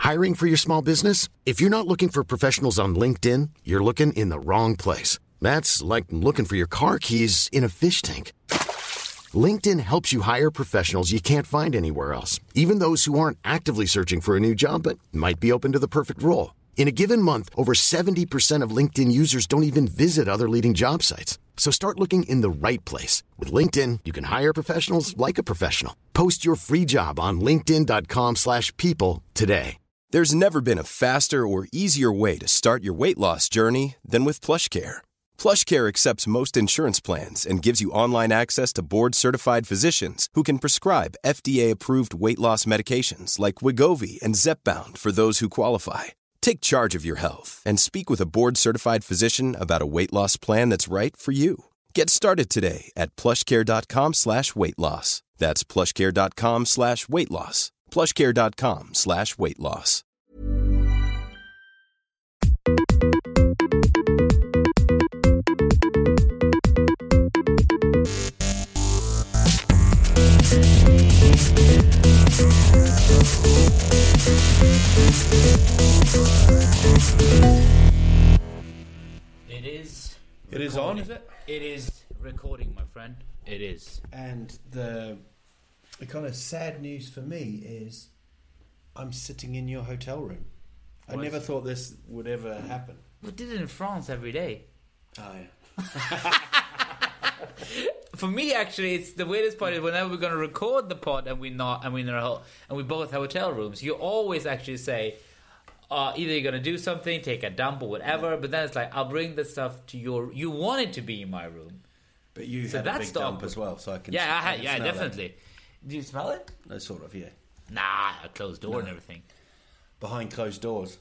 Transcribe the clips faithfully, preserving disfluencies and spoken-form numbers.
Hiring for your small business? If you're not looking for professionals on LinkedIn, you're looking in the wrong place. That's like looking for your car keys in a fish tank. LinkedIn helps you hire professionals you can't find anywhere else, even those who aren't actively searching for a new job but might be open to the perfect role. In a given month, over seventy percent of LinkedIn users don't even visit other leading job sites. So start looking in the right place. With LinkedIn, you can hire professionals like a professional. Post your free job on linkedin.com slash people today. There's never been a faster or easier way to start your weight loss journey than with PlushCare. PlushCare accepts most insurance plans and gives you online access to board-certified physicians who can prescribe F D A-approved weight loss medications like Wegovy and Zepbound for those who qualify. Take charge of your health and speak with a board-certified physician about a weight loss plan that's right for you. Get started today at plushcare.com slash weight loss. That's plushcare.com slash weight loss. plushcare.com slash weight loss. It is. It is on, is it? It is recording, my friend. It is. And the the kind of sad news for me is I'm sitting in your hotel room. I What? never thought this would ever happen. We did it in France every day. Oh, yeah. For me, actually, it's the weirdest part is whenever we're going to record the pod and we're not, and we're in a ho- and we both have hotel rooms, you always actually say, uh, either you're going to do something, take a dump or whatever, yeah. But then it's like, I'll bring the stuff to your, you want it to be in my room. But you so had that's a big dump as well, so I can Yeah, I had, I yeah, smell definitely. That. Do you smell it? No, sort of, yeah. Nah, a closed door no. and everything. Behind closed doors.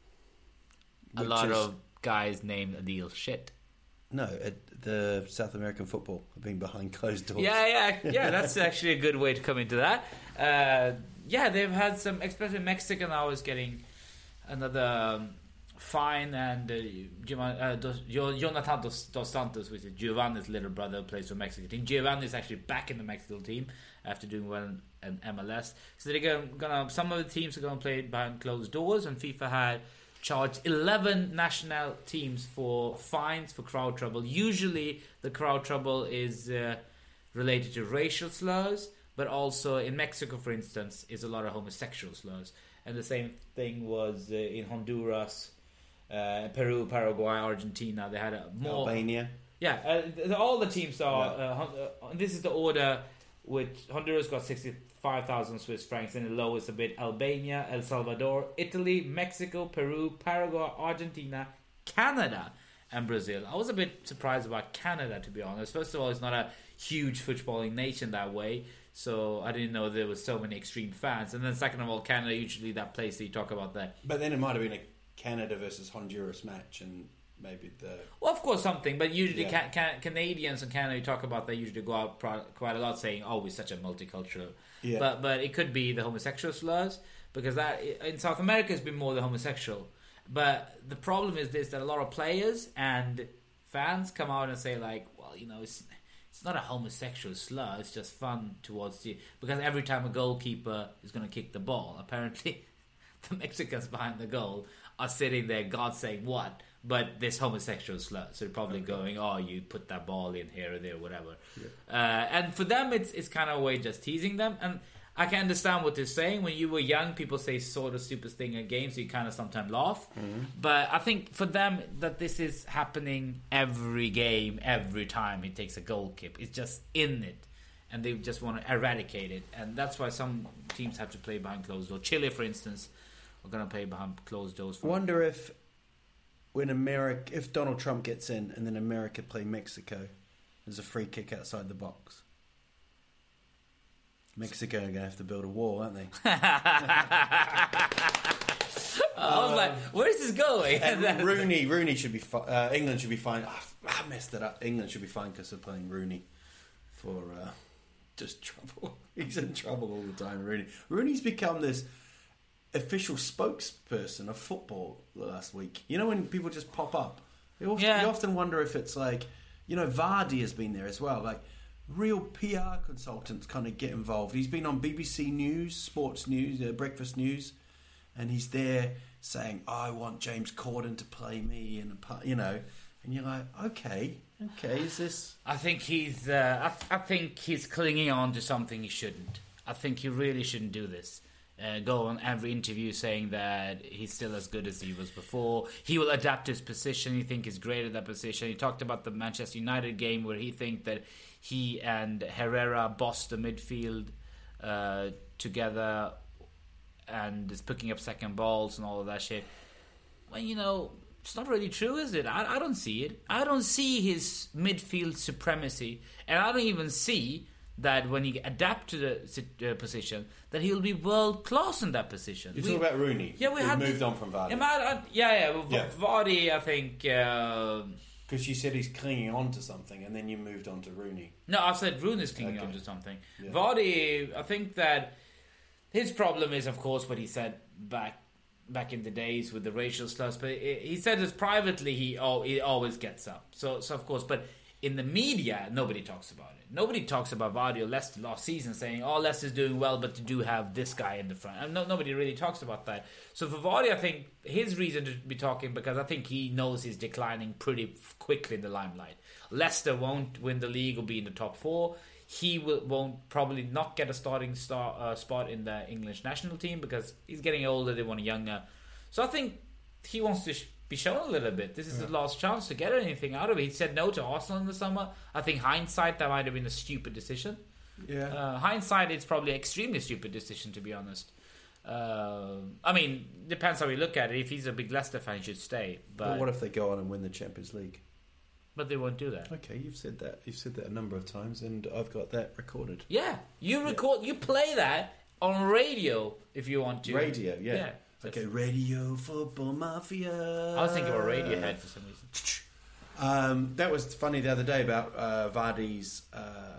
A lot is, of guys named Adil shit. No, uh, the South American football have been behind closed doors. Yeah, yeah, yeah. That's actually a good way to come into that. Uh, yeah, they've had some, especially Mexico now is getting another um, fine, and uh, uh, dos, Jonathan dos, dos Santos, which is Giovanni's little brother, plays for Mexico team. Giovanni is actually back in the Mexico team after doing well in, in M L S. So they're gonna, gonna some of the teams are going to play behind closed doors, and FIFA had charged eleven national teams for fines for crowd trouble. Usually the crowd trouble is uh, related to racial slurs, but also in Mexico, for instance, is a lot of homosexual slurs. And the same thing was uh, in Honduras, uh, Peru, Paraguay, Argentina. They had a more... Albania. Yeah, uh, all the teams are... Yeah. Uh, uh, this is the order which Honduras got sixty-five thousand Swiss francs, and the lowest a bit Albania, El Salvador, Italy, Mexico, Peru, Paraguay, Argentina, Canada, and Brazil. I was a bit surprised about Canada, to be honest. First of all, it's not a huge footballing nation that way, so I didn't know there was so many extreme fans. And then second of all, Canada, usually that place that you talk about there. But then it might have been a Canada versus Honduras match, and maybe the... Well, of course, something, but usually yeah. ca- ca- Canadians and Canada, you talk about, they usually go out pro- quite a lot saying, oh, we're such a multicultural... Yeah. But but it could be the homosexual slurs, because that in South America it's been more the homosexual. But the problem is this, that a lot of players and fans come out and say like, well, you know, it's it's not a homosexual slur, it's just fun towards you. Because every time a goalkeeper is going to kick the ball, apparently the Mexicans behind the goal are sitting there, God saying what, but this homosexual slur. So they're probably okay. going, oh, you put that ball in here or there, whatever. Yeah. Uh, and for them, it's it's kind of a way just teasing them. And I can understand what they're saying. When you were young, people say sort of stupid thing in games, so you kind of sometimes laugh. Mm-hmm. But I think for them, that this is happening every game, every time he takes a goal kick. It's just in it. And they just want to eradicate it. And that's why some teams have to play behind closed doors. Chile, for instance, are going to play behind closed doors. I wonder if... When America, if Donald Trump gets in and then America play Mexico, there's a free kick outside the box. Mexico are going to have to build a wall, aren't they? I was um, like, where is this going? Rooney, Rooney should be. Fi- uh, England should be fine. Oh, I messed it up. England should be fine because they're playing Rooney for uh, just trouble. He's in trouble all the time. Rooney. Rooney's become this official spokesperson of football last week. You know when people just pop up? You often, yeah. you often wonder if it's like, you know, Vardy has been there as well. Like, real P R consultants kind of get involved. He's been on B B C News, Sports News, uh, Breakfast News. and he's there saying, "I want James Corden to play me," and you know, and you're like, okay, okay, is this? I think he's. Uh, I, th- I think he's clinging on to something he shouldn't. I think he really shouldn't do this. Uh, go on every interview saying that he's still as good as he was before. He will adapt his position. He think he's great at that position. He talked about the Manchester United game where he think that he and Herrera bossed the midfield uh, together and is picking up second balls and all of that shit. Well, you know, it's not really true, is it? I, I don't see it. I don't see his midfield supremacy, and I don't even see that when he adapt to the uh, position, that he'll be world class in that position. You're talking about Rooney. Yeah, we Who had moved the, on from Vardy. Yeah, yeah, yeah. Well, Yeah. Vardy, I think. Uh, Because you said he's clinging on to something, and then you moved on to Rooney. no, I said Rooney's clinging Okay. on to something. Yeah. Vardy, I think that his problem is, of course, what he said back back in the days with the racial slurs. But he he said this privately. He al- he always gets up. So so of course, but in the media, nobody talks about it. Nobody talks about Vardy or Leicester last season saying, oh, Leicester's doing well, but to do have this guy in the front. And no, nobody really talks about that. So for Vardy, I think his reason to be talking, because I think he knows he's declining pretty f- quickly in the limelight. Leicester won't win the league or be in the top four. He will, won't probably not get a starting star, uh, spot in the English national team because he's getting older, they want a younger. So I think he wants to sh- be shown a little bit. This is yeah. the last chance to get anything out of it. He said no to Arsenal in the summer. I think hindsight, that might have been a stupid decision. Yeah. Uh, hindsight, it's probably an extremely stupid decision, to be honest. Uh, I mean, depends how we look at it. If he's a big Leicester fan, he should stay. But, but what if they go on and win the Champions League? But they won't do that. Okay, you've said that. You've said that a number of times, and I've got that recorded. Yeah, you record, yeah. you play that on radio if you want to. Radio, yeah. yeah. Okay, Radio Football Mafia. I was thinking about Radiohead for some reason. Um, that was funny the other day about uh, Vardy's. Uh,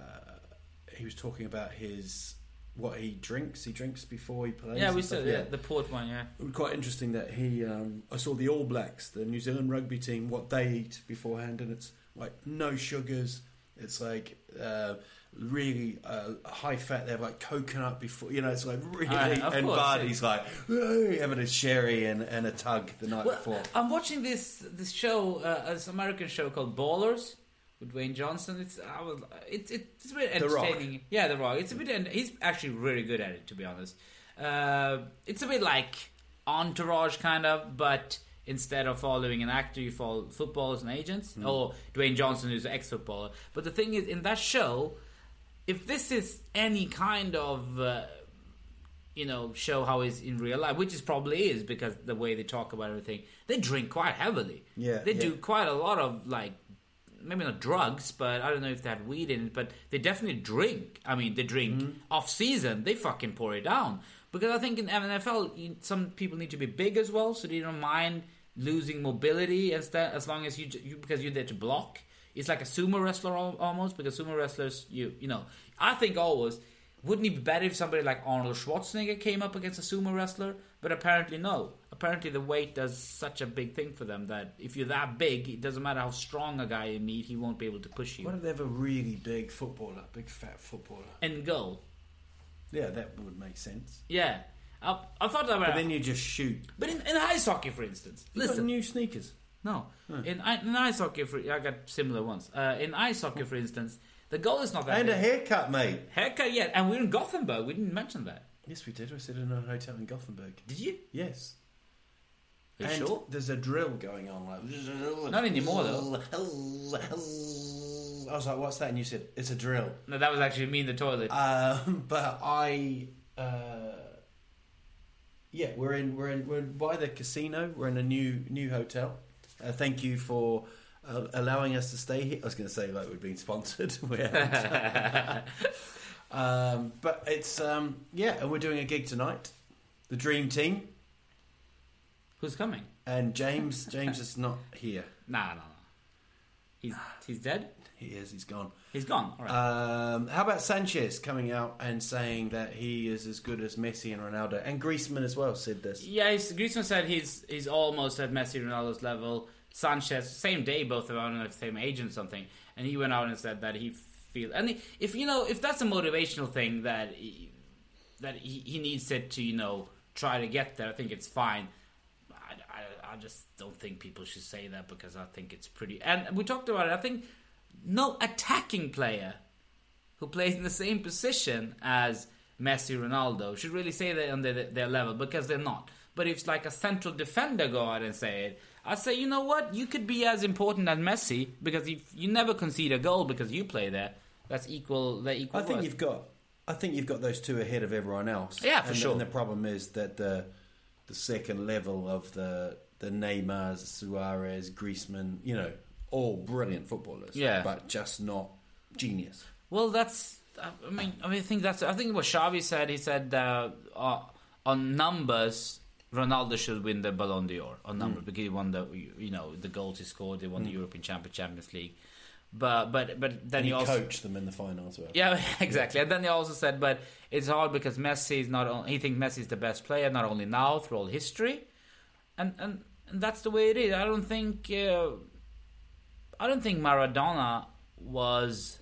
he was talking about his what he drinks. He drinks before he plays. Yeah, we said said yeah, the port one. Yeah, it was quite interesting that he. Um, I saw the All Blacks, the New Zealand rugby team, what they eat beforehand, and it's like no sugars. It's like uh, really uh, high fat. They have like coconut before, you know. It's like really. Uh, and course, Vardy's yeah. like hey, having a sherry and, and a tug the night well, before. I'm watching this this show, uh, this American show called Ballers with Dwayne Johnson. It's I was, it's it's a bit entertaining. The yeah, The Rock. It's a bit. He's actually really good at it, to be honest. Uh, it's a bit like Entourage kind of, but instead of following an actor, you follow footballers and agents, mm. or Dwayne Johnson, who's an ex-footballer. But the thing is, in that show, if this is any kind of, uh, you know, show how he's in real life, which it probably is because the way they talk about everything, they drink quite heavily. Yeah, they yeah. do quite a lot of, like, maybe not drugs, but I don't know if they had weed in it, but they definitely drink. I mean, they drink mm. off-season. They fucking pour it down. Because I think in N F L, you, some people need to be big as well, so they don't mind losing mobility as, that, as long as you, you because you're there to block. It's like a sumo wrestler almost, because sumo wrestlers, you you know, I think always, wouldn't it be better if somebody like Arnold Schwarzenegger came up against a sumo wrestler? But apparently no. Apparently the weight does such a big thing for them that if you're that big, it doesn't matter how strong a guy you meet, he won't be able to push you. What if they have a really big footballer, big fat footballer? And goal. Yeah, that would make sense. Yeah. I, I thought about But then you just shoot. But in, in ice hockey, for instance, you listen. got new sneakers. No, huh. in, in ice hockey, for, I got similar ones. Uh, in ice hockey, for instance, the goal is not that. And big. a haircut, mate. Haircut, yeah. And we're in Gothenburg. We didn't mention that. Yes, we did. We stayed in a hotel in Gothenburg. Did you? Yes. Are you and sure? There's a drill going on, like not anymore though. I was like, "What's that?" And you said, "It's a drill." No, that was actually me in the toilet. Um, but I. Uh, Yeah, we're in we're in we're by the casino. We're in a new new hotel. Uh, thank you for uh, allowing us to stay here. I was going to say like we've been sponsored. We haven't. um, but it's um, yeah, and we're doing a gig tonight. The Dream Team. Who's coming? And James James is not here. Nah, nah, nah. He's he's dead. He is. He's gone. He's gone. All right. Um, how about Sanchez coming out and saying that he is as good as Messi and Ronaldo, and Griezmann as well said this. Yeah, he's, Griezmann said he's he's almost at Messi Ronaldo's level. Sanchez, same day, both of them, I don't know if the same agent or something, and he went out and said that he feel and if you know if that's a motivational thing that he, that he, he needs it to you know try to get there. I think it's fine. I, I, I just don't think people should say that because I think it's pretty... And we talked about it. I think no attacking player who plays in the same position as Messi, Ronaldo should really say that on their, their level, because they're not. But if like a central defender go out and say it, I'd say, you know what? You could be as important as Messi because if you never concede a goal because you play there. That's equal. They're equal. I think worth. you've got. I think you've got those two ahead of everyone else. Yeah, for and, sure. And the problem is that the the second level of the the Neymars, Suarez, Griezmann, you know, all brilliant footballers. Yeah, but just not genius. Well, that's. I mean, I mean, I think that's. I think what Xavi said. He said uh, uh, on numbers, Ronaldo should win the Ballon d'Or on numbers mm. because he won the you know the goals he scored. They won mm. the European Champions Champions League. But but but then and he, he also coached them in the final as well. Yeah, exactly. And then he also said, but it's hard because Messi is not. Only, he thinks Messi is the best player, not only now through all history, and and, and that's the way it is. I don't think. Uh, I don't think Maradona was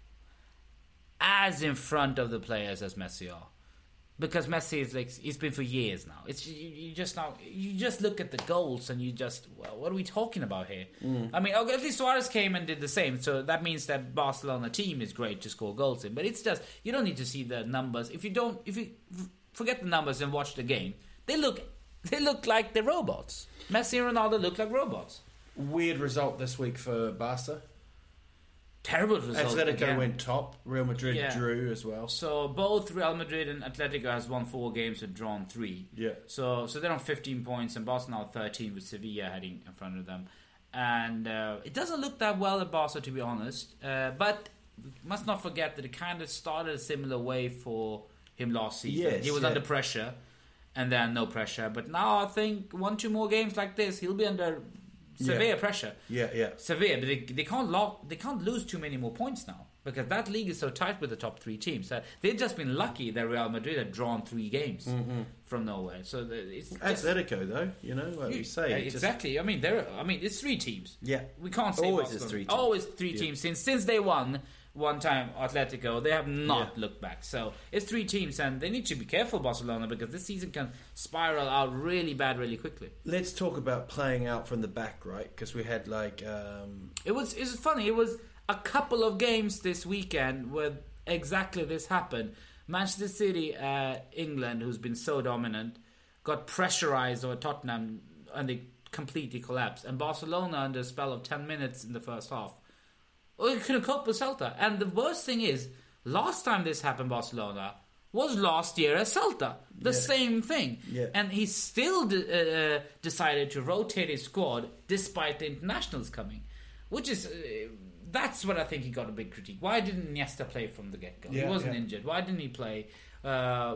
as in front of the players as Messi are. Because Messi is like he's been for years now. It's you, you just now you just look at the goals and you just well, what are we talking about here? Mm. I mean, at least Suarez came and did the same, so that means that Barcelona team is great to score goals in. But it's just you don't need to see the numbers. If you don't, if you forget the numbers and watch the game, they look they look like they're robots. Messi and Ronaldo look like robots. Weird result this week for Barca. Terrible result. Atletico again. went top. Real Madrid yeah. drew as well. So both Real Madrid and Atletico has won four games and drawn three. Yeah. So so they're on fifteen points and Barcelona now thirteen with Sevilla heading in front of them. And uh, it doesn't look that well at Barca, to be honest. Uh, but we must not forget that it kind of started a similar way for him last season. Yes, he was yeah. under pressure and then no pressure. But now I think one, two more games like this, he'll be under Sevilla yeah. pressure. Yeah, yeah. Sevilla, but they, they can't lock, they can't lose too many more points now because that league is so tight with the top three teams that they've just been lucky that Real Madrid had drawn three games mm-hmm. from nowhere. So the, it's just, Atletico, though, you know, like you, we say, uh, exactly. Just... I mean, there. I mean, it's three teams. Yeah, we can't say always Barcelona. is three teams. Always three yeah. teams since since they won. One time, Atletico, they have not yeah. looked back. So it's three teams, and they need to be careful, Barcelona, because this season can spiral out really bad, really quickly. Let's talk about playing out from the back, right? Because we had like um... it was. It was funny. It was a couple of games this weekend where exactly this happened. Manchester City, uh, England, who's been so dominant, got pressurized over Tottenham, and they completely collapsed. And Barcelona, under a spell of ten minutes in the first half. Well, he couldn't cope with Celta. And the worst thing is, last time this happened, Barcelona, was last year at Celta. The yeah. same thing. Yeah. And he still de- uh, decided to rotate his squad despite the internationals coming. Which is... Uh, that's what I think he got a big critique. Why didn't Iniesta play from the get-go? Yeah, he wasn't yeah. injured. Why didn't he play... Uh,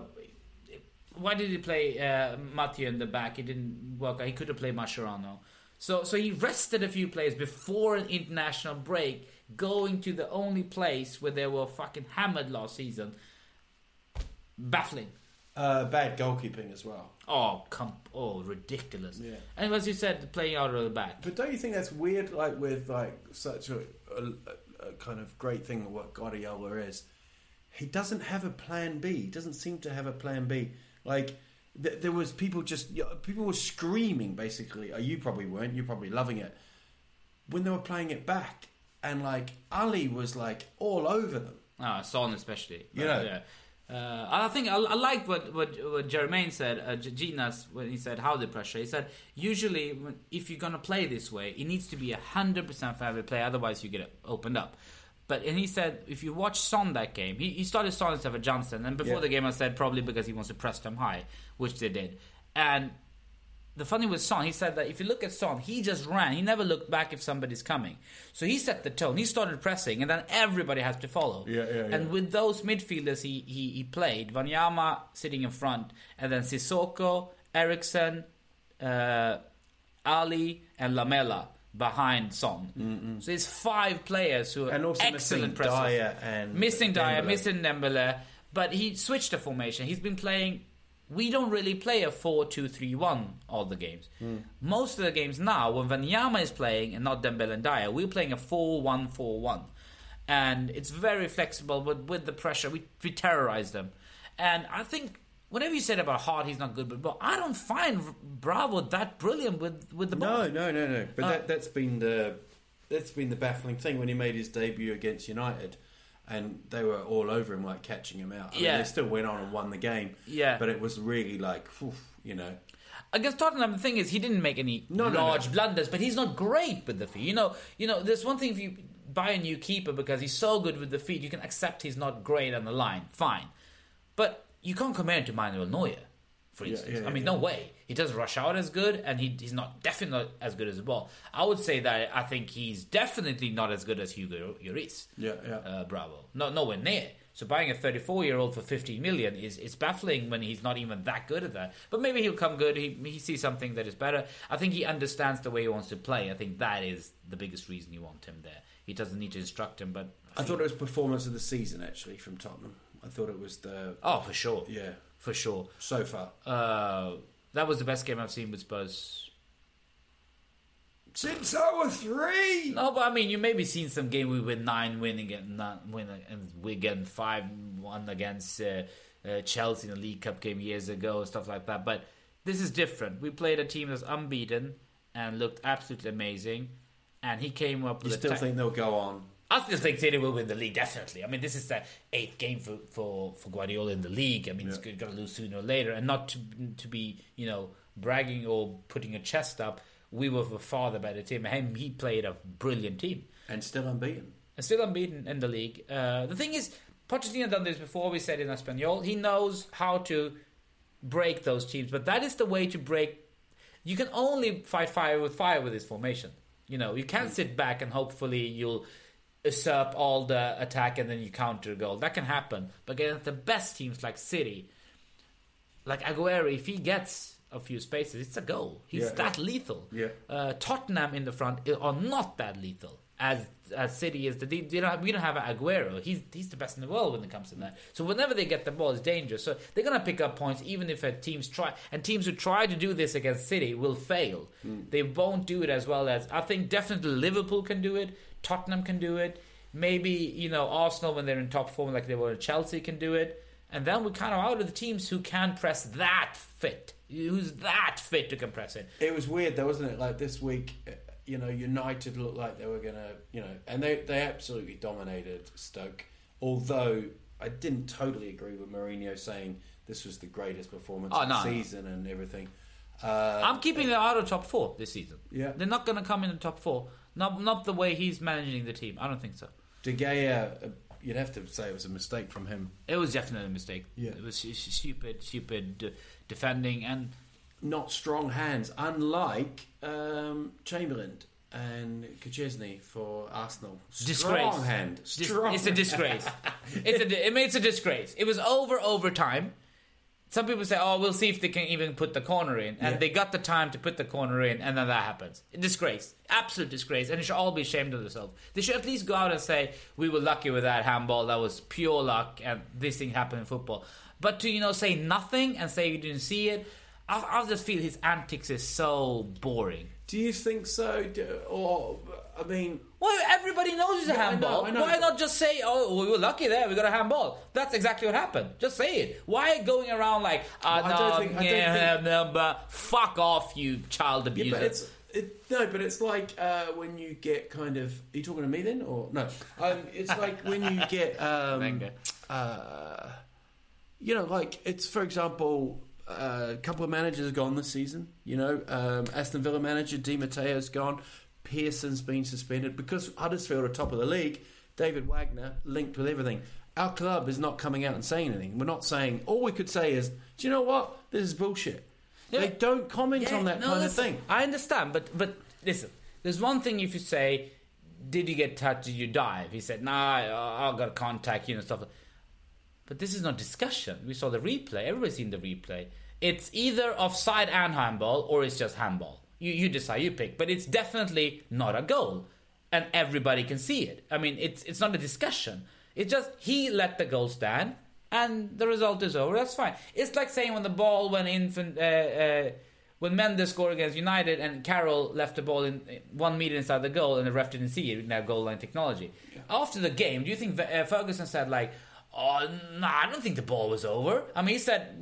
why did he play uh, Matteo in the back? He didn't work out. He could have played Mascherano. So, so he rested a few players before an international break, going to the only place where they were fucking hammered last season. Baffling. Uh, bad goalkeeping as well. Oh, come, oh, ridiculous. Yeah. And as you said, playing out of the back. But don't you think that's weird? Like with like such a, a, a kind of great thing of what Guardiola is, he doesn't have a plan B. He doesn't seem to have a plan B. Like th- there was people just people were screaming basically. Oh, you probably weren't. You're probably loving it when they were playing it back. And like Ali was like all over them. Ah, Son especially. You know. Yeah. Uh, I think I, I liked what what, what Jermaine said, uh, Ginas, when he said how the pressure. He said usually when, if you're gonna play this way, it needs to be a hundred percent fair play. Otherwise, you get opened up. But and he said if you watch Son that game, he, he started Son instead of Johnson. And before yeah. the game, I said probably because he wants to press them high, which they did. And the funny with Son, he said that if you look at Son, he just ran. He never looked back if somebody's coming. So he set the tone. He started pressing, and then everybody has to follow. Yeah, yeah, yeah. And with those midfielders he, he, he played, Wanyama sitting in front, and then Sissoko, Eriksen, uh, Ali, and Lamela behind Son. Mm-mm. So it's five players who are and also excellent missing pressers. Dyer and missing Dyer, Dembele. missing Dembele. But he switched the formation. He's been playing... We don't really play a four two three one all the games. Mm. Most of the games now, when Wanyama is playing and not Dembele and Dyer, we're playing a four one four one. And it's very flexible, but with the pressure, we, we terrorize them. And I think whatever you said about Hart, he's not good, but, but I don't find Bravo that brilliant with, with the ball. No, no, no, no. But Uh, that, that's been the that's been the baffling thing when he made his debut against United, and they were all over him, like catching him out. I Yeah. mean, they still went on and won the game. Yeah. But it was really like, whew, you know. Against Tottenham, the thing is, he didn't make any No, no, large no. blunders, but he's not great with the feet. You know, you know. There's one thing if you buy a new keeper because he's so good with the feet, you can accept he's not great on the line, fine. But you can't compare him to Manuel Neuer, for Yeah, instance. yeah, I mean, yeah. no way. He doesn't rush out as good, and he, he's not definitely not as good as the ball. I would say that I think he's definitely not as good as Hugo Lloris. Yeah, yeah. Uh, Bravo. No, nowhere near. So buying a thirty-four-year-old for fifteen million is is baffling when he's not even that good at that. But maybe he'll come good. He he sees something that is better. I think he understands the way he wants to play. I think that is the biggest reason you want him there. He doesn't need to instruct him, but I thought it was performance of the season, actually, from Tottenham. I thought it was the... oh, for sure, Yeah, for sure. so far. Uh, that was the best game I've seen with Spurs. Since I was three! No, but I mean, you maybe seen some game we win nine, win again, not win, and we get five one against uh, uh, Chelsea in the League Cup game years ago, stuff like that. But this is different. We played a team that's unbeaten and looked absolutely amazing, and he came up with You a still ta- think they'll go on? I still think City will win the league, definitely. I mean, this is the eighth game for, for, for Guardiola in the league. I mean, Yeah. he's going to lose sooner or later. And not to to be, you know, bragging or putting a chest up, we were a far the better team. And he played a brilliant team. And still unbeaten. And still unbeaten in the league. Uh, the thing is, Pochettino done this before, we said in Espanyol. He knows how to break those teams. But that is the way to break... You can only fight fire with fire with this formation. You know, you can't sit back and hopefully you'll usurp all the attack and then you counter a goal. That can happen. But against the best teams like City, like Aguero, if he gets a few spaces, it's a goal. He's Yeah, that yeah. lethal. Yeah. Uh, Tottenham in the front are not that lethal as as City is. The they don't, we don't have Aguero. He's he's the best in the world when it comes to that. So whenever they get the ball, it's dangerous. So they're gonna pick up points even if a teams try. And teams who try to do this against City will fail. They won't do it as well as I think. Definitely Liverpool can do it. Tottenham can do it. Maybe you know Arsenal when they're in top form, like they were. Chelsea can do it. And then we're kind of out of the teams who can press that fit. Who's that fit to can press it? It was weird though, wasn't it? Like this week, uh, you know, United looked like they were going to, you know, and they, they absolutely dominated Stoke. Although I didn't totally agree with Mourinho saying this was the greatest performance Oh, of no, the no. season and everything. Uh, I'm keeping them out of top four this season. Yeah. They're not going to come in the top four. Not not the way he's managing the team. I don't think so. De Gea, uh, you'd have to say it was a mistake from him. It was definitely a mistake. Yeah. It was stu- stupid, stupid uh, defending and Not strong hands, unlike um, Chamberlain and Kachesney for Arsenal. Strong disgrace. hand. Dis- Strong it's a disgrace. it's a di- I mean, it's a disgrace. It was over overtime. Some people say, "Oh, we'll see if they can even put the corner in," and Yeah. they got the time to put the corner in, and then that happens. Disgrace, absolute disgrace, and they should all be ashamed of themselves. They should at least go out and say, "We were lucky with that handball. That was pure luck, and this thing happened in football." But to you know say nothing and say you didn't see it, I, I just feel his antics is so boring. Do you think so? Do- Or, I mean, Well, everybody knows it's a Yeah, I handball. know, I know. Why not just say, "Oh, we were lucky there. We got a handball"? That's exactly what happened. Just say it. Why going around like, "Ah, Well, I no, don't think- I don't yeah, think- no, but fuck off, you child abuser." yeah, but it's it, no, but it's like uh, when you get kind of. Are you talking to me then, or no? Um, it's like when you get, um, Wenger. uh, you know, like it's for example. Uh, a couple of managers are gone this season. You know, um, Aston Villa manager Di Matteo's gone. Pearson's been suspended because Huddersfield are top of the league. David Wagner linked with everything. Our club is not coming out and saying anything. We're not saying. All we could say is, do you know what? This is bullshit. Yeah. They don't comment Yeah, on that no, kind of listen, thing. I understand, but but listen, there's one thing if you say, "Did you get touched? Did you dive?" He said, "Nah, I, I got contact, you know, stuff." But this is not discussion. We saw the replay. Everybody's seen the replay. It's either offside and handball, or it's just handball. You you decide. You pick. But it's definitely not a goal, and everybody can see it. I mean, it's it's not a discussion. It's just he let the goal stand, and the result is over. That's fine. It's like saying when the ball went in. From, uh, uh, when Mendes scored against United and Carroll left the ball in one meter inside the goal and the ref didn't see it, now goal line technology. Yeah. After the game, do you think uh, Ferguson said like, "Oh, no, nah, I don't think the ball was over"? I mean, he said,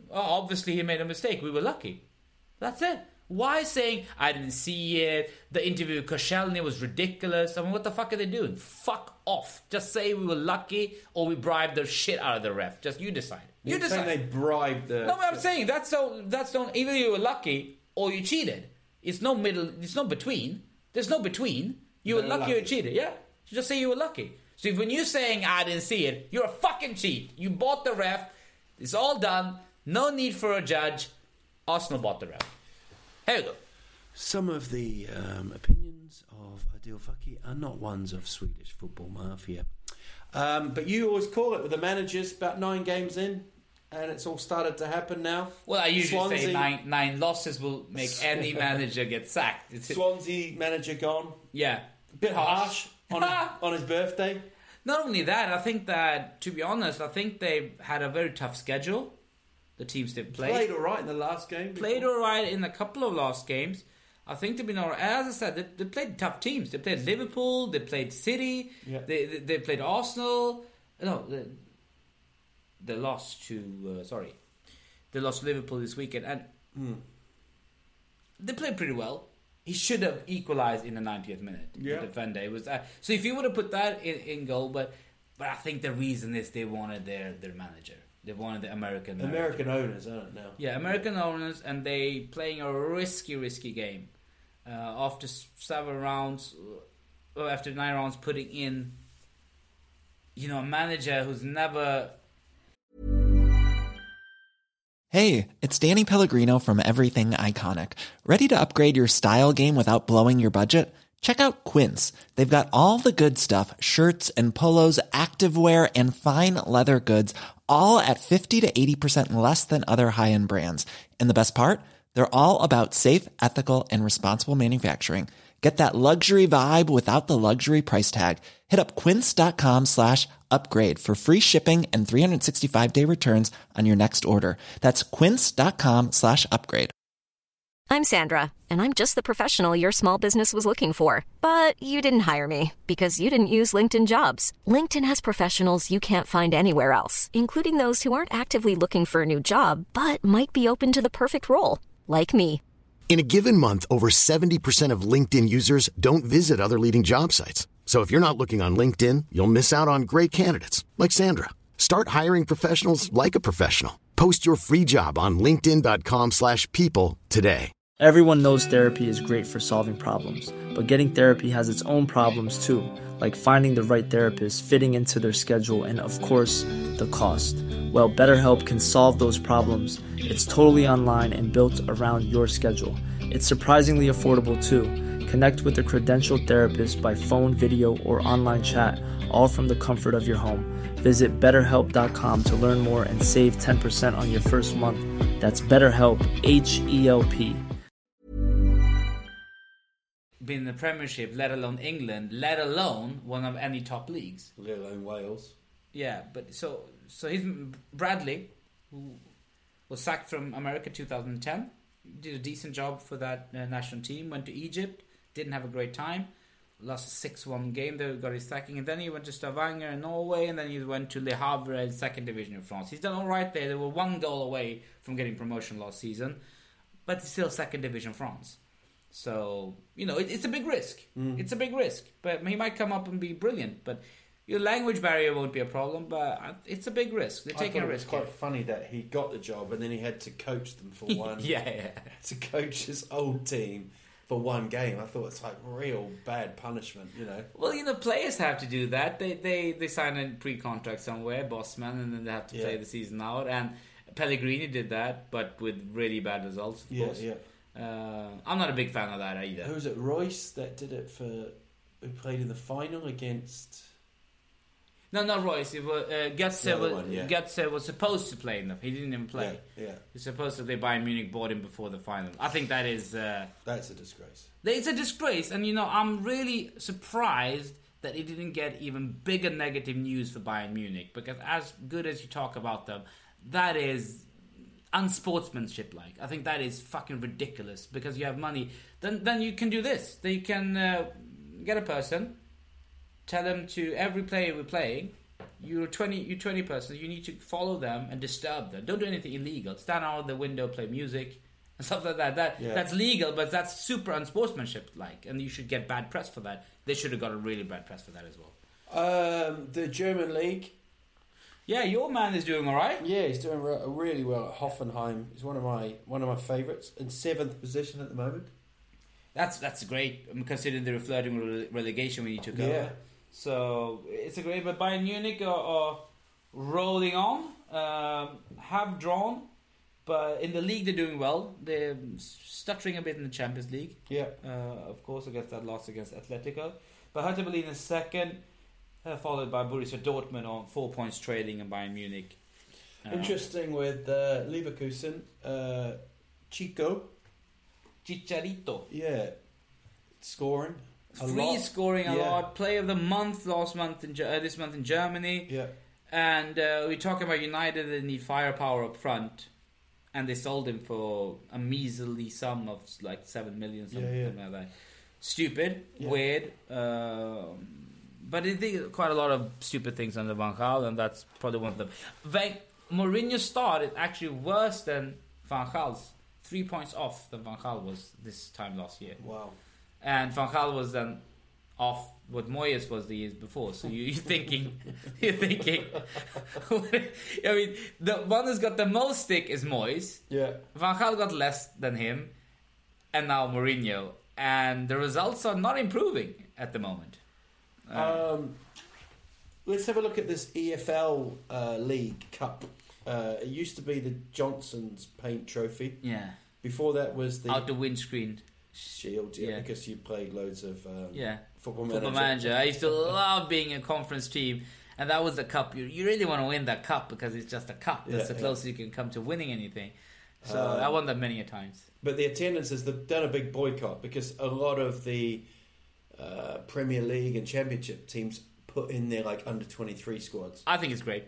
oh, obviously he made a mistake. We were lucky. That's it. Why saying, I didn't see it, the interview with Koscielny was ridiculous? I mean, what the fuck are they doing? Fuck off. Just say we were lucky or we bribed the shit out of the ref. Just you decide. You You're decide. saying they bribed the... No, but I'm saying that's so. That's no. Either you were lucky or you cheated. It's no middle. It's no between. There's no between. You were No, lucky, lucky. or you cheated. Yeah. So just say you were lucky. So if when you're saying I didn't see it, you're a fucking cheat. You bought the ref. It's all done. No need for a judge. Arsenal bought the ref. Here we go. Some of the um, opinions of Adil Fakir are not ones of Swedish football mafia. Um, but you always call it with the managers about nine games in, and it's all started to happen now. Well, I usually Swansea, say nine nine losses will make any manager get sacked. It's, Swansea manager gone. yeah. A bit harsh on, on his birthday. Not only that, I think that, to be honest, I think they had a very tough schedule. The teams they've played. Played all right in the last game. Played all right in a couple of last games. I think they've been all right. As I said, they, they played tough teams. They played Liverpool. They played City. Yeah. They, they they played Arsenal. No, they, they lost to... Uh, sorry. They lost to Liverpool this weekend. And mm. they played pretty well. He should have equalised in the ninetieth minute. Yeah. The defender. It was, uh, so if you would have put that in, in goal... But but I think the reason is they wanted their, their manager. They wanted the American manager. American owners, aren't it now? Yeah, American owners, and they playing a risky, risky game. Uh, after seven rounds, or after nine rounds, putting in, you know, a manager who's never... Hey, it's Danny Pellegrino from Everything Iconic. Ready to upgrade your style game without blowing your budget? Check out Quince. They've got all the good stuff, shirts and polos, activewear, and fine leather goods, all at fifty to eighty percent less than other high-end brands. And the best part? They're all about safe, ethical, and responsible manufacturing. Get that luxury vibe without the luxury price tag. Hit up quince.com slash upgrade for free shipping and three sixty-five day returns on your next order. That's quince.com slash upgrade. I'm Sandra, and I'm just the professional your small business was looking for. But you didn't hire me because you didn't use LinkedIn Jobs. LinkedIn has professionals you can't find anywhere else, including those who aren't actively looking for a new job, but might be open to the perfect role, like me. In a given month, over seventy percent of LinkedIn users don't visit other leading job sites. So if you're not looking on LinkedIn, you'll miss out on great candidates like Sandra. Start hiring professionals like a professional. Post your free job on linkedin.com slash people today. Everyone knows therapy is great for solving problems, but getting therapy has its own problems too, like finding the right therapist, fitting into their schedule, and of course, the cost. Well, BetterHelp can solve those problems. It's totally online and built around your schedule. It's surprisingly affordable too. Connect with a credentialed therapist by phone, video, or online chat, all from the comfort of your home. Visit better help dot com to learn more and save ten percent on your first month. That's BetterHelp, H E L P. Been in the Premiership, let alone England, let alone one of any top leagues. Let alone Wales. Yeah, but so so he's Bradley, who was sacked from America two thousand ten, did a decent job for that uh, national team. Went to Egypt, didn't have a great time, lost a six one game. They got his sacking, and then he went to Stavanger in Norway, and then he went to Le Havre in second division in France. He's done all right there. They were one goal away from getting promotion last season, but it's still second division France. So, you know, it, it's a big risk. Mm. It's a big risk. But he might come up and be brilliant. But your language barrier won't be a problem. But it's a big risk. They're taking a risk. It's quite here. funny that he got the job and then he had to coach them for one. yeah, yeah. To coach his old team for one game. I thought it's like real bad punishment, you know. Well, you know, players have to do that. They they, they sign a pre-contract somewhere, Bossman, and then they have to yeah. play the season out. And Pellegrini did that, but with really bad results, of yeah, course. Yeah, Uh, I'm not a big fan of that either. Who was it? Royce that did it for? Who played in the final against? No, not Royce. It was uh, Götze. Was, one, yeah. Götze was supposed to play in the. He didn't even play. Yeah, yeah. He's supposed to play. Bayern Munich bought him before the final. I think that is. Uh, That's a disgrace. It's a disgrace, and you know I'm really surprised that it didn't get even bigger negative news for Bayern Munich, because as good as you talk about them, that is unsportsmanship like. I think that is fucking ridiculous, because you have money. Then then you can do this. Then you can uh, get a person, tell them to every player we're playing, You're twenty. You're twenty persons. You need to follow them and disturb them. Don't do anything illegal. Stand out the window, play music, and stuff like that. That Yeah. that's legal, but that's super unsportsmanship like, and you should get bad press for that. They should have got a really bad press for that as well. Um, the German league. Yeah, your man is doing all right. Yeah, he's doing re- really well at Hoffenheim. He's one of my one of my favourites in seventh position at the moment. That's that's great. um, Considering they were flirting with rele- relegation when he took Yeah. over. So it's a great. But Bayern Munich are, are rolling on. Um, have drawn, but in the league they're doing well. They're stuttering a bit in the Champions League. Yeah. Uh, of course, against that loss against Atletico. But Hertha Berlin is second, uh, followed by Borussia Dortmund on four points trailing and Bayern Munich. Uh, Interesting with uh, Leverkusen, uh, Chico. Chicharito. Yeah, scoring a Free lot. scoring a Yeah. lot. Player of the month last month in Ge- uh, this month in Germany. Yeah, And uh, we're talking about United that need firepower up front, and they sold him for a measly sum of like seven million, something Yeah, yeah. like that. Stupid, Yeah. weird, um, but I think quite a lot of stupid things under Van Gaal, and that's probably one of them. Van, Mourinho's start is actually worse than Van Gaal's. Three points off than Van Gaal was this time last year, wow. and Van Gaal was then off what Moyes was the years before. So you, you're thinking, you're thinking. I mean, the one who's got the most stick is Moyes. Yeah, Van Gaal got less than him, and now Mourinho, and the results are not improving at the moment. Um, Um, let's have a look at this E F L uh, League Cup. Uh, it used to be the Johnson's Paint Trophy. yeah, Before that was the out the windscreen. Shield, yeah, Yeah. because you played loads of um, Yeah, football manager. football manager. I used to love being a conference team, and that was the cup. You, you really want to win that cup because it's just a cup. That's Yeah, the yeah. closest you can come to winning anything. So Um, I won that many a times. But the attendances, they've done a big boycott because a lot of the uh, Premier League and Championship teams put in their like under twenty-three squads. I think it's great.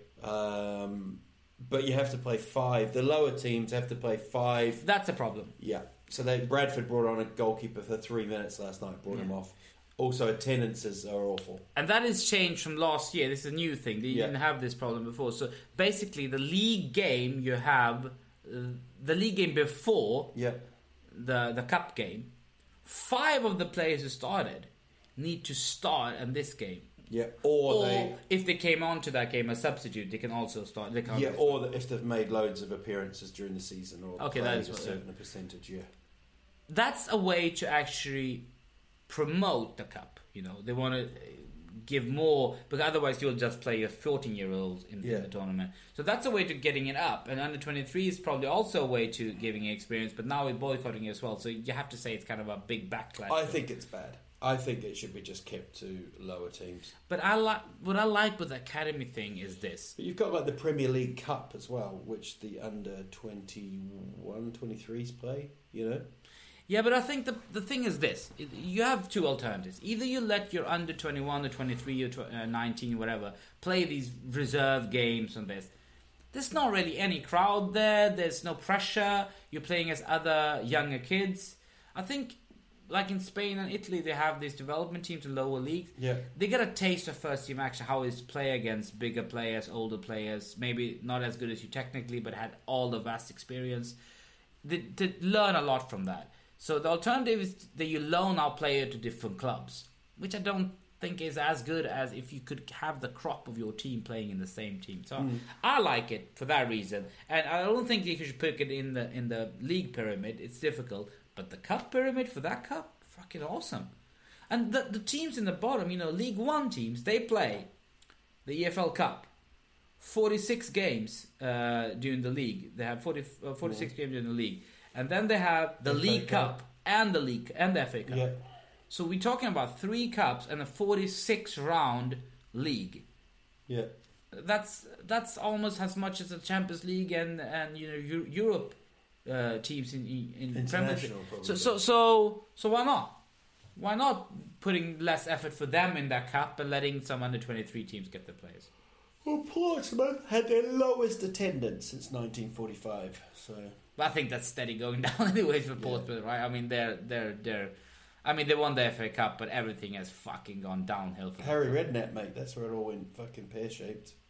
Um, but you have to play five. The lower teams have to play five. That's a problem. Yeah. So they Bradford brought on a goalkeeper for three minutes last night, brought him Yeah. off. Also, attendances are awful. And that has changed from last year. This is a new thing. You Yeah. didn't have this problem before. So basically, the league game you have, uh, the league game before Yeah. the the cup game, five of the players who started need to start in this game. Yeah. Or, Or they. if they came on to that game as substitute, they can also start. They can Yeah, also or start. the, if they've made loads of appearances during the season, or Okay, that played is a what- certain percentage. Yeah. That's a way to actually promote the cup. You know, they want to give more, because otherwise you'll just play a fourteen-year-old in, Yeah. in the tournament. So that's a way to getting it up. And under twenty-three is probably also a way to giving it experience. But now we're boycotting it as well. So you have to say it's kind of a big backlash. I think it's bad. I think it should be just kept to lower teams. But I like what I like with the academy thing is this. But you've got like the Premier League Cup as well, which the under twenty-one, twenty-threes play, you know? Yeah, but I think the the thing is this: you have two alternatives. Either you let your under twenty-one or twenty-three or tw- uh, nineteen, whatever, play these reserve games on this. There's not really any crowd there. There's no pressure. You're playing as other younger kids. I think, like in Spain and Italy, they have these development teams in lower leagues. Yeah. They get a taste of first team action, how it's play against bigger players, older players, maybe not as good as you technically, but had all the vast experience. They, they learn a lot from that. So the alternative is that you loan our player to different clubs, which I don't think is as good as if you could have the crop of your team playing in the same team. So Mm. I like it for that reason, and I don't think you should put it in the in the league pyramid. It's difficult, but the cup pyramid for that cup, fucking awesome. And the the teams in the bottom, you know, League One teams, they play the E F L Cup. forty-six games uh, during the league. They have forty, uh, forty-six games during the league. And then they have the F A League Cup. Cup and the League and the F A Cup. Yeah. So we're talking about three cups and a forty-six round league. Yeah. That's that's almost as much as the Champions League and and you know Eu- Europe uh, teams in in in Premier League. International, probably. So so so so why not? Why not putting less effort for them in that cup and letting some under twenty-three teams get the players? Well, Portsmouth had their lowest attendance since nineteen forty-five, so... But I think that's steady going down anyways for Portsmouth, right? I mean, they're they're they're. I mean, they won the F A Cup, but everything has fucking gone downhill for Harry Redknapp, mate, that's where it all went fucking pear-shaped.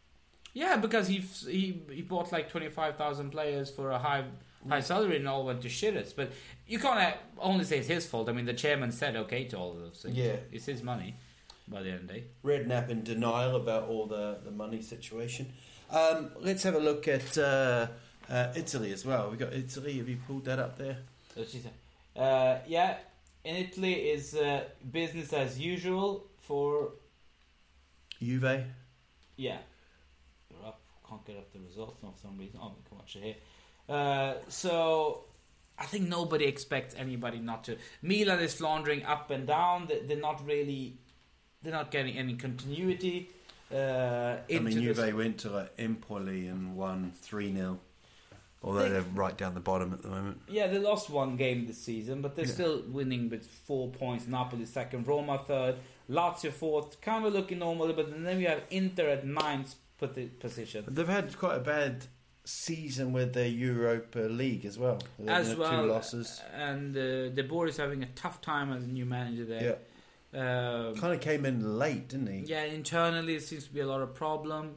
Yeah, because he he he bought like twenty five thousand players for a high high salary and all went to shitters. But you can't only say it's his fault. I mean, the chairman said okay to all of those things. Yeah, it's his money. By the end of the day, Redknapp in denial about all the the money situation. Um, let's have a look at uh, uh, Italy as well. We got Italy. Have you pulled that up there? So she said, uh, yeah, in Italy is uh, business as usual for Juve. Yeah, they're up. Can't get up the results for some reason. Oh, we can watch it here. Uh, so I think nobody expects anybody not to. Milan is floundering up and down. They're not really. They're not getting any continuity. Uh, I mean, Juve the... went to like Empoli and won three nil. Although they... they're right down the bottom at the moment. Yeah, they lost one game this season, but they're yeah. still winning with four points. Napoli second, Roma third, Lazio fourth. Kind of looking normal, but then we have Inter at ninth position. They've had quite a bad season with their Europa League as well. They've as well, two losses. And uh, De Boer is having a tough time as a new manager there. Yeah. Um, kind of came in late, didn't he? Yeah, internally it seems to be a lot of problems.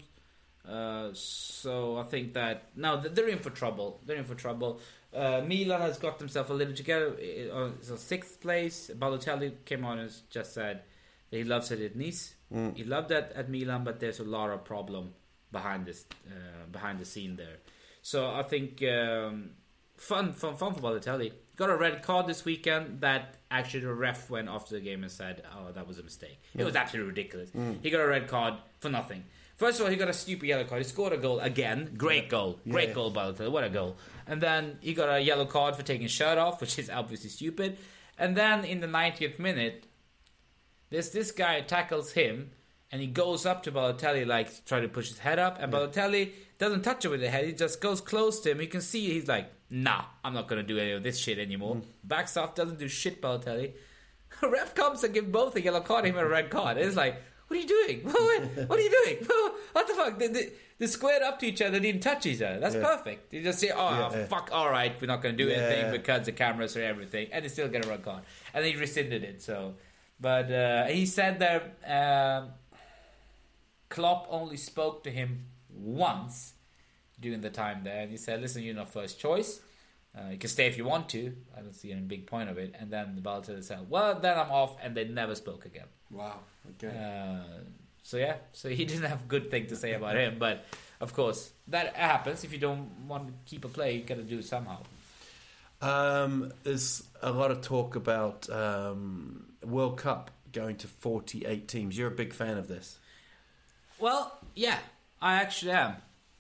Uh, so I think that now they're in for trouble. They're in for trouble. Uh, Milan has got themselves a little together. It's a sixth place. Balotelli came on and just said that he loves it at Nice. Mm. He loved that at Milan, but there's a lot of problem behind this, uh, behind the scene there. So I think um, fun, fun, fun for Balotelli. Got a red card this weekend that actually the ref went after the game and said, oh, that was a mistake. Mm. It was absolutely ridiculous. Mm. He got a red card for nothing. First of all, he got a stupid yellow card. He scored a goal again. Great goal. Great yeah. goal, Balotelli. What a goal. And then he got a yellow card for taking his shirt off, which is obviously stupid. And then in the ninetieth minute, there's this guy tackles him, and he goes up to Balotelli, like, trying to push his head up. And yeah. Balotelli doesn't touch him with the head. He just goes close to him. You can see he's like, nah, I'm not going to do any of this shit anymore. Mm. Backs off, doesn't do shit, Balotelli. Ref comes and gives both a yellow card, him a red card. It's like, what are you doing? What are you doing? What the fuck? They, they, they squared up to each other, didn't touch each other. That's yeah. perfect. You just say, oh, yeah. fuck, all right, we're not going to do yeah. anything because the cameras are everything. And they still get a red card. And he rescinded it. So, But uh, he said that uh, Klopp only spoke to him once during the time there. And he said, listen, you're not first choice. Uh, you can stay if you want to. I don't see any big point of it. And then the Balotelli said, well, then I'm off. And they never spoke again. Wow. Okay. Uh, so, yeah. So he didn't have a good thing to say about him. But, of course, that happens. If you don't want to keep a play, you got to do it somehow. Um, there's a lot of talk about um, World Cup going to forty-eight teams. You're a big fan of this. Well, yeah. I actually am.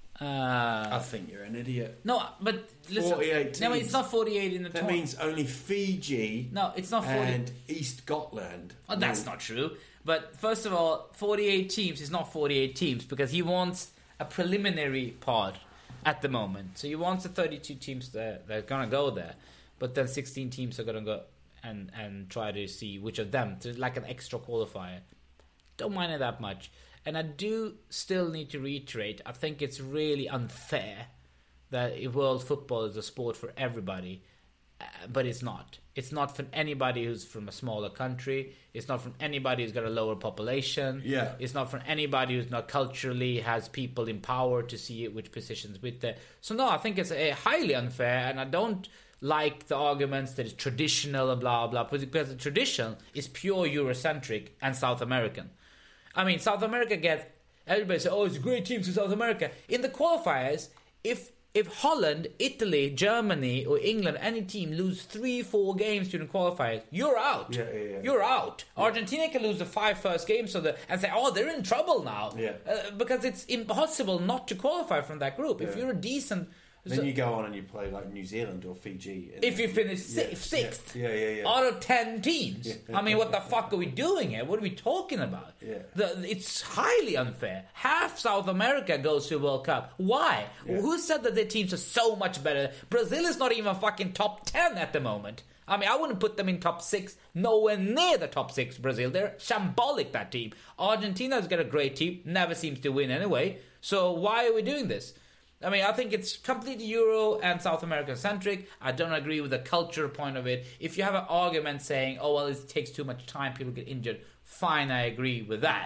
Uh, I think you're an idiot. No, but listen. forty-eight teams. No, it's not forty-eight in the That tournament. means only Fiji. No, it's not forty. And East Scotland. Oh, that's not true. But first of all, forty-eight teams is not forty-eight teams because he wants a preliminary part at the moment. So he wants the thirty-two teams that, that are going to go there. But then sixteen teams are going to go and, and try to see which of them. So like an extra qualifier. Don't mind it that much. And I do still need to reiterate, I think it's really unfair that world football is a sport for everybody, uh, but it's not. It's not for anybody who's from a smaller country. It's not from anybody who's got a lower population. Yeah. It's not from anybody who's not culturally has people in power to see which positions with there. So no, I think it's a highly unfair, and I don't like the arguments that it's traditional and blah, blah, because the tradition is pure Eurocentric and South American. I mean, South America gets... Everybody says, oh, it's a great team to South America. In the qualifiers, if if Holland, Italy, Germany, or England, any team lose three, four games during qualifiers, you're out. Yeah, yeah, yeah. You're out. Yeah. Argentina can lose the five first games so the, and say, oh, they're in trouble now. Yeah. Uh, because it's impossible not to qualify from that group. Yeah. If you're a decent... Then so, you go on and you play like New Zealand or Fiji. If you finish sixth, yeah, sixth yeah, yeah, yeah. out of ten teams. Yeah. I mean, what the fuck are we doing here? What are we talking about? Yeah. The, it's highly unfair. Half South America goes to World Cup. Why? Yeah. Who said that their teams are so much better? Brazil is not even fucking top ten at the moment. I mean, I wouldn't put them in top six. Nowhere near the top six, Brazil. They're shambolic, that team. Argentina's got a great team. Never seems to win anyway. So why are we doing this? I mean, I think it's completely Euro and South American centric. I don't agree with the culture point of it. If you have an argument saying, oh, well, it takes too much time, people get injured, fine, I agree with that.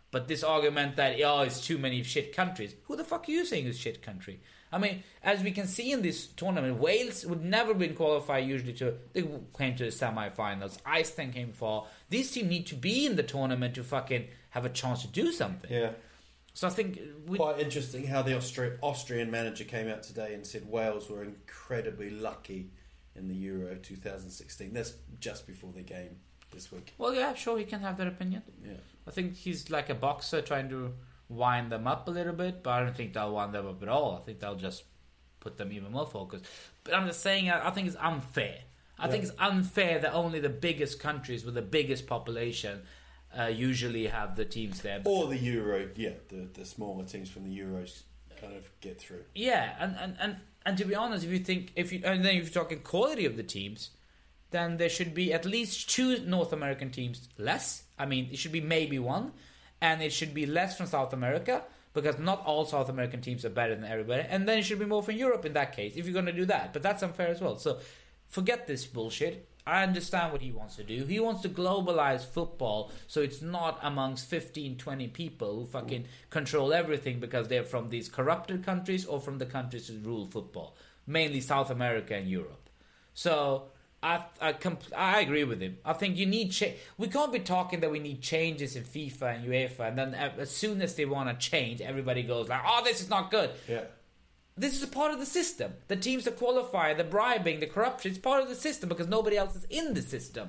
But this argument that, oh, it's too many shit countries. Who the fuck are you saying is shit country? I mean, as we can see in this tournament, Wales would never been qualified usually to... They came to the semi-finals. Iceland came far. These teams need to be in the tournament to fucking have a chance to do something. Yeah. So I think... We, Quite interesting how the Austri- Austrian manager came out today and said Wales were incredibly lucky in the Euro twenty sixteen. That's just before the game this week. Well, yeah, sure, he can have that opinion. Yeah. I think he's like a boxer trying to wind them up a little bit, but I don't think they'll wind them up at all. I think they'll just put them even more focused. But I'm just saying, I, I think it's unfair. I yeah. think it's unfair that only the biggest countries with the biggest population uh, usually have the teams there. Or the Euro, yeah, the, the smaller teams from the Euros kind of get through. Yeah, and, and, and, and to be honest, if you think, if you and then if you're talking quality of the teams, then there should be at least two North American teams less. I mean, it should be maybe one. And it should be less from South America, because not all South American teams are better than everybody. And then it should be more from Europe in that case, if you're going to do that. But that's unfair as well. So forget this bullshit. I understand what he wants to do. He wants to globalize football so it's not amongst fifteen, twenty people who fucking control everything because they're from these corrupted countries or from the countries that rule football. Mainly South America and Europe. So... I I, compl- I agree with him. I think you need cha- we can't be talking that we need changes in FIFA and UEFA, and then as soon as they want to change, everybody goes like, "Oh, this is not good." Yeah, this is a part of the system. The teams that qualify, the bribing, the corruption, it's part of the system because nobody else is in the system.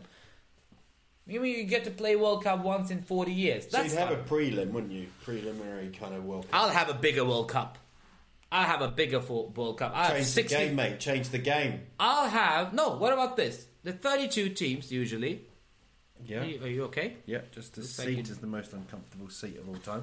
You mean you get to play World Cup once in forty years? So That's you'd have fun. a prelim, wouldn't you? Preliminary kind of World Cup. I'll have a bigger World Cup. I'll have a bigger World Cup. I'll Change have sixty the game, mate. Change the game. I'll have... No, what about this? The thirty-two teams, usually. Yeah. Are you, are you okay? Yeah, just the Looks like seat you- is the most uncomfortable seat of all time.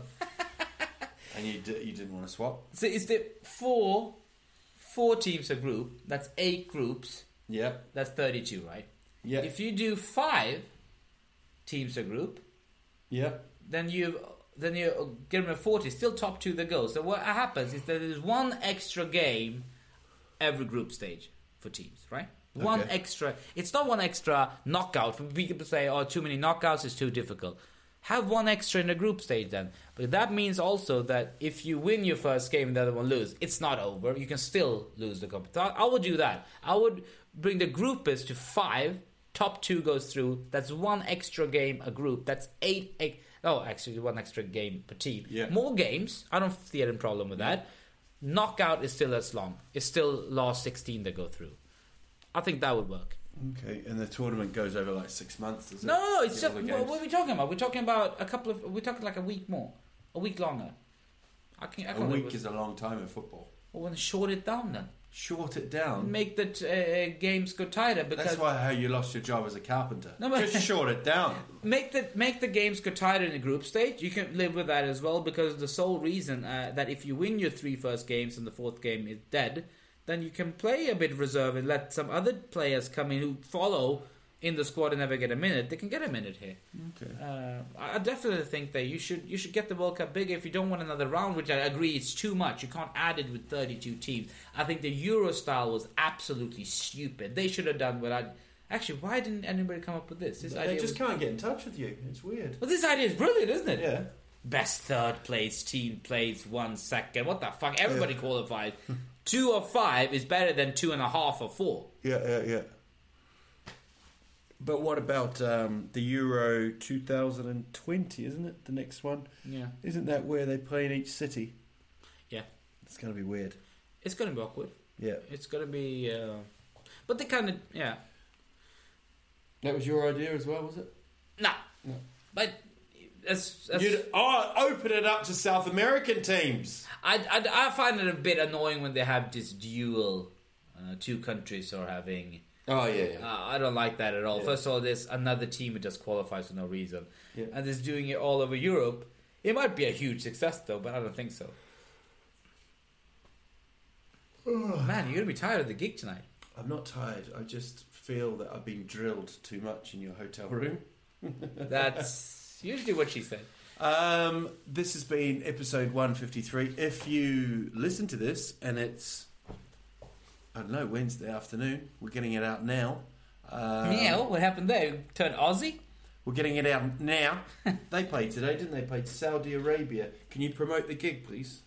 And you d- you didn't want to swap? So it's the four... Four teams a group. That's eight groups. Yeah. That's thirty-two, right? Yeah. If you do five teams a group, Yeah. then you... Then you get them a forty. Still top two that go. So what happens is that there's one extra game every group stage for teams, right? One Okay. extra. It's not one extra knockout. People say, oh, too many knockouts is too difficult. Have one extra in the group stage then. But that means also that if you win your first game and the other one lose, it's not over. You can still lose the competition. I would do that. I would bring the groupers to five. Top two goes through. That's one extra game a group. That's eight... eight oh, actually, one extra game per team. Yeah. More games. I don't see any problem with that. Knockout is still as long. It's still last sixteen that go through. I think that would work. Okay, and the tournament goes over like six months, does it? No, no, no. It's The just other what, games? what are we talking about? We're talking about a couple of. We're talking like a week more, a week longer. I can. I A can't week remember. is a long time in football. Well, then short it down then. Short it down. Make the t- uh, games go tighter because That's why how you lost your job as a carpenter. No, but- Just short it down. make the make the games go tighter in the group stage. You can live with that as well because the sole reason uh, that if you win your three first games and the fourth game is dead, then you can play a bit reserve and let some other players come in who follow in the squad and never get a minute. They can get a minute here. Okay. Uh, I I definitely think that you should you should get the World Cup bigger if you don't want another round, which I agree it's too much. You can't add it with thirty-two teams. I think the Euro style was absolutely stupid. They should have done what I... Actually, why didn't anybody come up with this? This They idea just was... can't get in touch with you. It's weird. Well, this idea is brilliant, isn't it? Yeah. Best third place team plays one second. What the fuck? Everybody Yeah. qualifies. Two or five is better than two and a half or four. Yeah, yeah, yeah. But what about um, the Euro twenty twenty, isn't it? The next one? Yeah. Isn't that where they play in each city? Yeah. It's going to be weird. It's going to be awkward. Yeah. It's going to be... Uh... But they kind of... Yeah. That was your idea as well, was it? Nah. No. But... As, as You'd oh, open it up to South American teams. I, I, I find it a bit annoying when they have this dual... Uh, two countries are having... Oh, yeah, yeah. Uh, I don't like that at all. Yeah. First of all, there's another team who just qualifies for no reason. Yeah. And is doing it all over Europe. It might be a huge success, though, but I don't think so. Man, you're going to be tired of the gig tonight. I'm not tired. I just feel that I've been drilled too much in your hotel room. That's usually what she said. Um, this has been episode one fifty-three. If you listen to this and it's, I don't know, Wednesday afternoon, we're getting it out now. Um, Meow, what happened there? Turn Aussie? We're getting it out now. They played today, didn't they? Played Saudi Arabia. Can you promote the gig, please?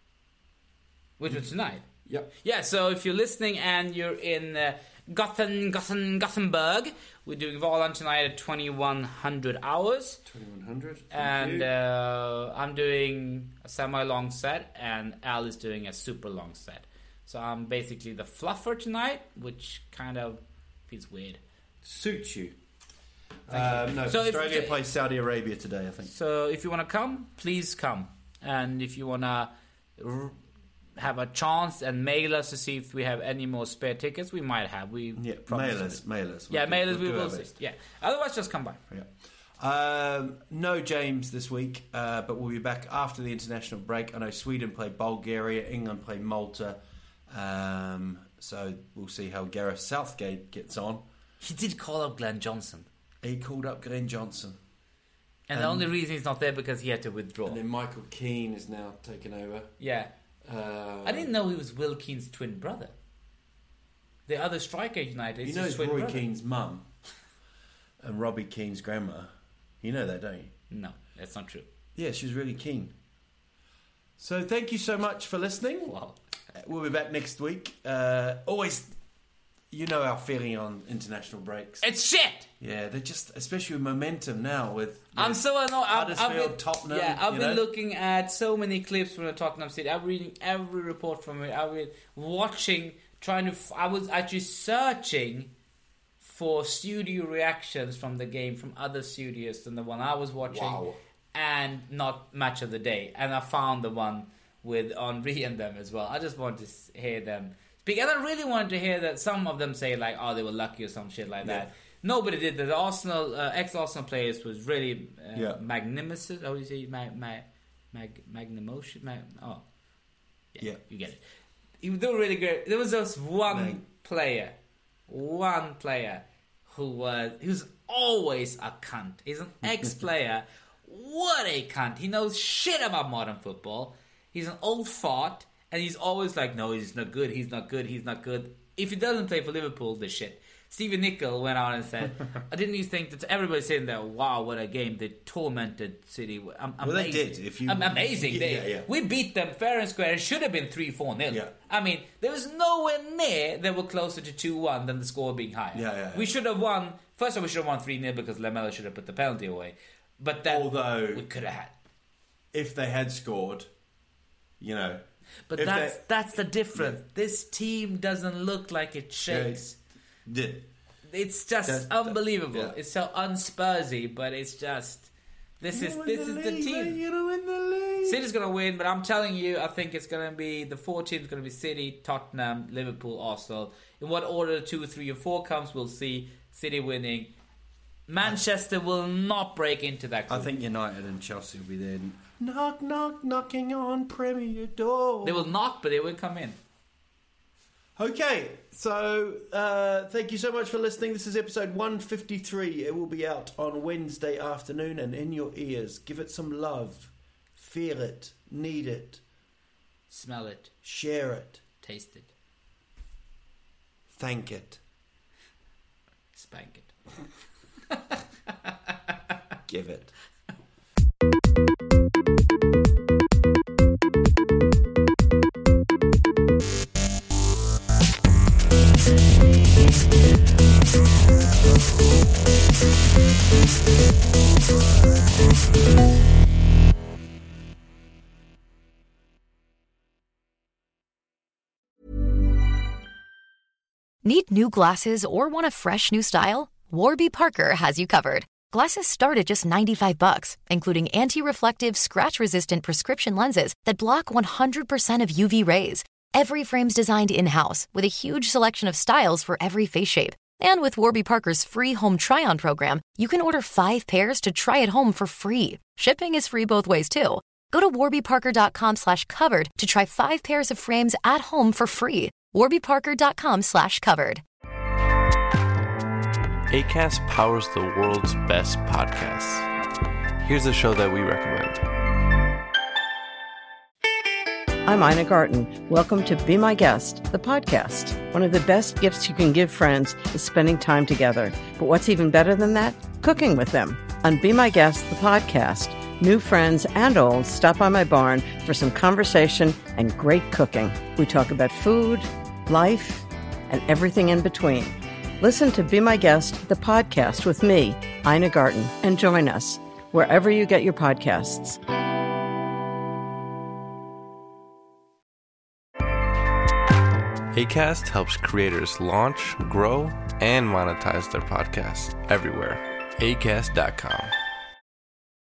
Which was tonight? Yep. Yeah, so if you're listening and you're in uh, Gothen, Gothen, Gothenburg, we're doing Valand tonight at twenty-one hundred hours. twenty-one hundred. And uh, I'm doing a semi-long set, and Al is doing a super long set. So I'm basically the fluffer tonight, which kind of feels weird. Suits you. Thank Um, no, So if- Australia plays Saudi Arabia today, I think. So if you want to come, please come. And if you want to r- have a chance and mail us to see if we have any more spare tickets, we might have. We Yeah, promise mail to us, do- mail us. Yeah, We'll mail do- us. We we'll do will our see. best. Yeah. Otherwise, just come by. Yeah. Um, no James this week, uh, but we'll be back after the international break. I know Sweden play Bulgaria, England play Malta, um, so we'll see how Gareth Southgate gets on. He did call up Glenn Johnson. He called up Glenn Johnson. And, the only reason he's not there because he had to withdraw. And then Michael Keane is now taken over. Yeah. Uh, I didn't know he was Will Keane's twin brother. The other striker at United is You know his twin Roy brother. Keane's mum and Robbie Keane's grandma. You know that, don't you? No, that's not true. Yeah, she was really keen. So thank you so much for listening. Wow. We'll be back next week. Uh, always, you know our feeling on international breaks. It's shit! Yeah, they're just, especially with momentum now with... with I'm so annoyed. I've, I've Huddersfield, been, Tottenham, yeah, I've you been know? looking at so many clips from the Tottenham City. I'm reading every report from it. I've been watching, trying to... F- I was actually searching for studio reactions from the game from other studios than the one I was watching. Wow. And not Match of the Day. And I found the one with Henry and them as well. I just wanted to s- hear them speak. And I really wanted to hear that some of them say, like, oh, they were lucky or some shit like Yeah. that. Nobody did that. The Arsenal, uh, ex-Arsenal players was really uh, Yeah. magnificent. How do you say? Mag, mag, mag, magnimotion? Mag, oh. Yeah. You get it. He- They were really great. There was just one Mag- player, one player who was, he was always a cunt. He's an ex-player. What a cunt. He knows shit about modern football. He's an old fart, and he's always like, no, he's not good, he's not good, he's not good. If he doesn't play for Liverpool, the shit. Stephen Nicol went out and said, I didn't you think that everybody's saying that, wow, what a game. They tormented City. Um, Well, they amazing. did, if you- Um, amazing. Yeah, They, yeah, yeah. We beat them fair and square. It should have been three four nil. Yeah. I mean, there was nowhere near they were closer to two one than the score being higher. Yeah, yeah, yeah. We should have won. First of all, we should have won three nil because Lamela should have put the penalty away. But then Although- we could have had. If they had scored, you know... But if that's they- that's the difference. This team doesn't look like it shakes. Yeah. It's just That's- unbelievable. yeah. It's so unspursy, but it's just this is You this win is the the league, team. mate, you win the league. City's gonna win, but I'm telling you, I think it's gonna be the four teams. Gonna be City, Tottenham, Liverpool, Arsenal. In what order two, three, or four comes, we'll see. City winning. Manchester will not break into that I group. think United and Chelsea will be there. Knock, knock, knocking on Premier door. They will knock, but they will come in. Okay, so uh, thank you so much for listening. This is episode one fifty-three. It will be out on Wednesday afternoon and in your ears. Give it some love. Feel it. Need it. Smell it, Share it. taste it, Thank it. spank it. Give it. Need new glasses or want a fresh new style? Warby Parker has you covered. Glasses start at just ninety-five bucks, including anti-reflective, scratch-resistant prescription lenses that block one hundred percent of U V rays. Every frame's designed in-house with a huge selection of styles for every face shape. And with Warby Parker's free home try-on program, you can order five pairs to try at home for free. Shipping is free both ways, too. Go to warbyparker.com slash covered to try five pairs of frames at home for free. warbyparker.com slash covered. Acast powers the world's best podcasts. Here's a show that we recommend. I'm Ina Garten. Welcome to Be My Guest, the podcast. One of the best gifts you can give friends is spending time together. But what's even better than that? Cooking with them. On Be My Guest, the podcast, new friends and old stop by my barn for some conversation and great cooking. We talk about food, life, and everything in between. Listen to Be My Guest, the podcast with me, Ina Garten, and join us wherever you get your podcasts. Acast helps creators launch, grow, and monetize their podcasts everywhere. acast dot com.